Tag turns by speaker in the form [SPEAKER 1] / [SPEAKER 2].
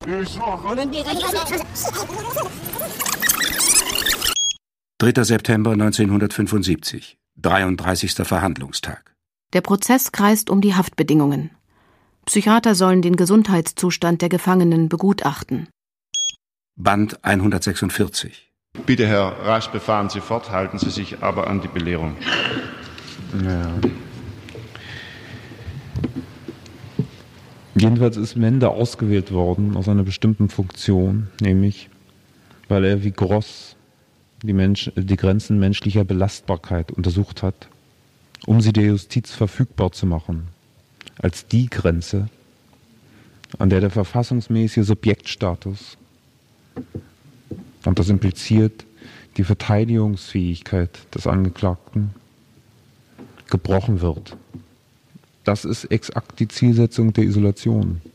[SPEAKER 1] 3. September 1975, 33. Verhandlungstag.
[SPEAKER 2] Der Prozess kreist um die Haftbedingungen. Psychiater sollen den Gesundheitszustand der Gefangenen begutachten.
[SPEAKER 1] Band 146.
[SPEAKER 3] Bitte, Herr Rasch, befahren Sie fort, halten Sie sich aber an die Belehrung.
[SPEAKER 4] Ja. Jedenfalls ist Mende ausgewählt worden aus einer bestimmten Funktion, nämlich weil er wie Gross die Grenzen menschlicher Belastbarkeit untersucht hat, um sie der Justiz verfügbar zu machen, als die Grenze, an der der verfassungsmäßige Subjektstatus, und das impliziert die Verteidigungsfähigkeit des Angeklagten, gebrochen wird. Das ist exakt die Zielsetzung der Isolation.